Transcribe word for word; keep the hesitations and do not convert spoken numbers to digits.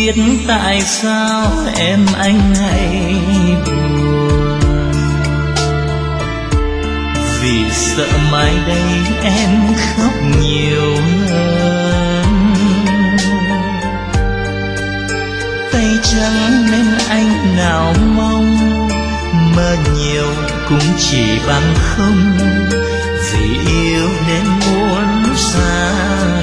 biết tại sao em anh hay buồn, vì sợ mai đây em khóc nhiều hơn. Tay trắng nên anh nào mong, mơ nhiều cũng chỉ bằng không, vì yêu nên muốn xa